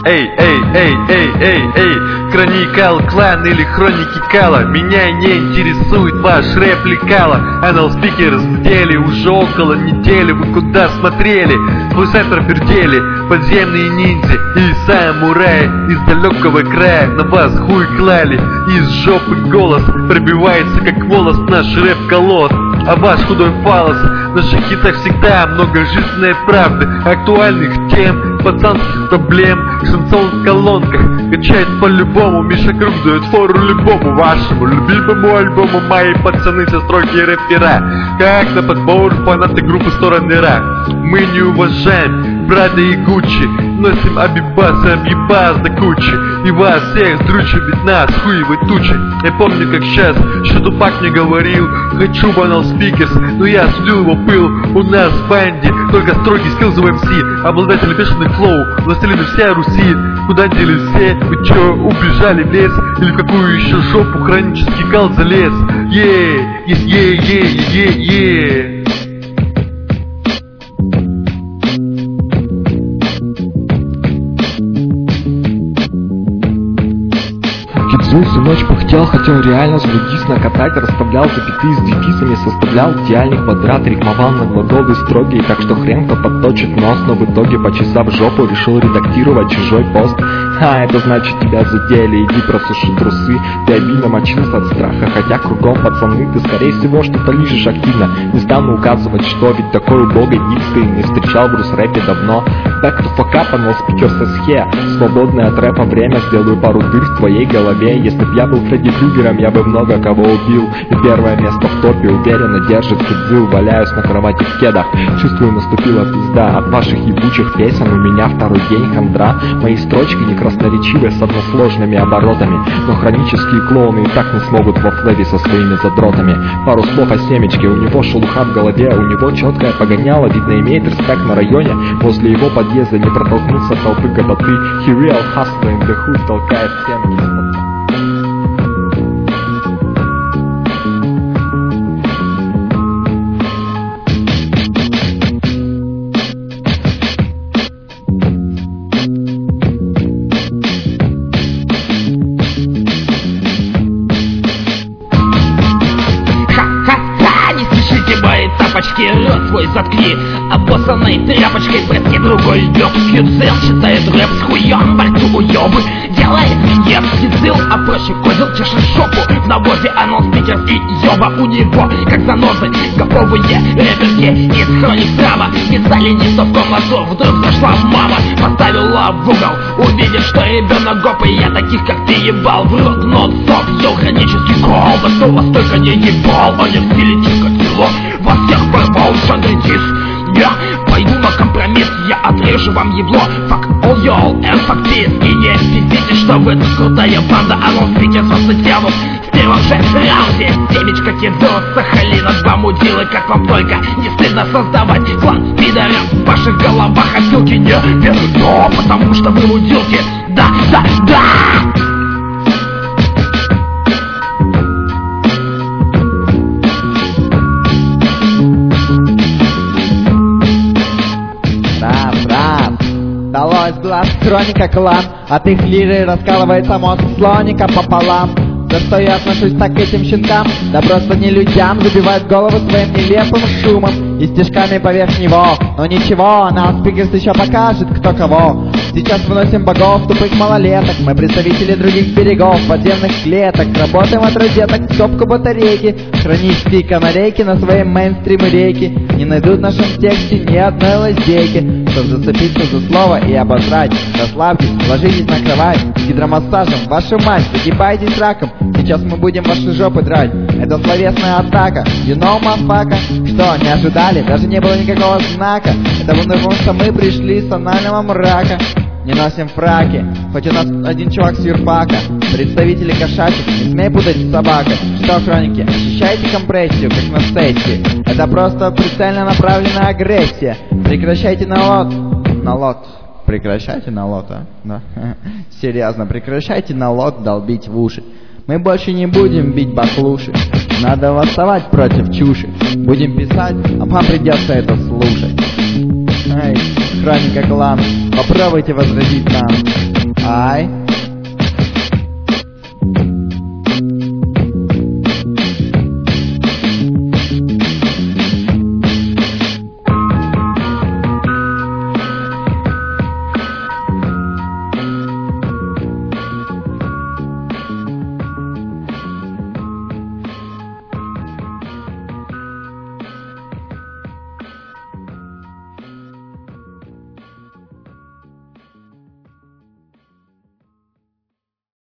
Chronicall Clan или хроники Кала, меня не интересует ваш рэп лекала. Anal Speakers в деле уже около недели. Вы куда смотрели? Свой сайт пропердели. Подземные ниндзя и самураи из далекого края на вас хуй клали. Из жопы голос пробивается как волос наш рэп-колосс. А ваш худой фалос. В наших хитах всегда много жизненной правды, актуальных тем, пацанских проблем. Шансон в колонках качает по-любому. Миша Круг дает фору любому вашему любимому альбому. Мои пацаны все строгие рэпера, как на подбор фанаты группы Стороны Ра. Мы не уважаем Прада и Гуччи, носим абибасы, объебас до кучи. И вас всех сдручим, ведь нас хуевой тучи. Я помню, как сейчас, что Тупак мне говорил: хочу в Anal Speakers, но я слил его пыл. У нас в банде только строгий скиллз в MC, обладатель бешеных флоу, властелины вся Руси. Куда делись все? Вы чё, убежали в лес? Или в какую еще жопу хронический кал залез? Кидзу всю ночь пыхтел, хотел реально звук накатать, расставлял запятые с дефисами, составлял идеальный квадрат, рифмовал на глаголы строгие, так что хрен кто подточит нос, но в итоге, почесав жопу, решил редактировать чужой пост. Это значит, тебя задели, иди просуши трусы. Ты обильно мочился от страха, хотя кругом пацаны. Ты скорее всего что-то лижешь активно. Не стану указывать, что, ведь такой убогой дикской не встречал в рус-рэпе давно. Back to fuck up, Anal Speakers is here. Свободное от рэпа время, сделаю пару дыр в твоей голове. Если б я был Фредди Крюгером, я бы много кого убил. И первое место в топе уверенно держит Кидзу. Валяюсь на кровати в кедах, чувствую, наступила пизда. От ваших ебучих песен у меня второй день хандра. Мои строчки не красноречивы с односложными оборотами, но хронические клоуны и так не смогут во флэве со своими задротами. Пару слов о семечке, у него шелуха в голове, у него четкое погоняло, видно имеет респект на районе. Возле его подъезда не протолкнуться толпы гоботы. He real hustler in the hood, толкает семки. Рот свой заткни, обоссанной тряпочкой братки другой ёб. Кидзел читает рэп с хуем во рту уёбы. Делает миньет Кидзел, а проще козел чешет жопу. В навозе Anal Speakers и ёба у него как занозы. Гоповые рэперки из хроник драма. Писали не то в комнату, вдруг зашла мама. Поставила в угол, увидев, что ребенок гоп. И я таких как ты ебал в рот нон-стоп. Ёл хронический кол, да кто вас только не ебал. А не в стиле Чикатило, вас всех порвал в жанре дис. Я пойду на компромисс, я отрежу вам ебло. Fuck all y'all and fuck this. И не пиздите, что вы тут крутая банда. Anal Speakers вас затянут в первом же раунде. Семечко Кидзу, Сахалина, два мудилы. Как вам только не стыдно создавать клан пидоров в ваших головах. Опилки не верю, но потому что вы мудилки. Да. Далось глаз, хроника клан. От их лиры раскалывается мозг слоника пополам. За что я отношусь так к этим щенкам? Да просто не людям, забивают голову своим нелепым шумом и стежками поверх него. Но ничего, Anal Speakers еще покажет, кто кого. Сейчас выносим богов, тупых малолеток. Мы представители других берегов, подземных клеток. Работаем от розеток, стопку батарейки. Хронические канарейки на своей мейнстрим реки не найдут в нашем тексте ни одной лазейки, чтобы зацепиться за слово и обосрать. Расслабьтесь, ложитесь на кровать с гидромассажем, вашу мать, загибайтесь раком. Сейчас мы будем ваши жопы драть. Это словесная атака, you know, motherfucker. Что, не ожидали? Даже не было никакого знака. Это потому что мы пришли с анального мрака. Не носим фраки, хоть у нас один чувак с юрфака. Представители кошачьих, не смей путать с собакой. Что, хроники, ощущаете компрессию, как на сессии? Это просто прицельно направленная агрессия. Прекращайте налот. Прекращайте налот, а? Да. Серьезно, прекращайте налот долбить в уши. Мы больше не будем бить баклуши. Надо восставать против чуши. Будем писать, а вам придется это слушать. Эй. Хроника клан, попробуйте возразить нам. Ай.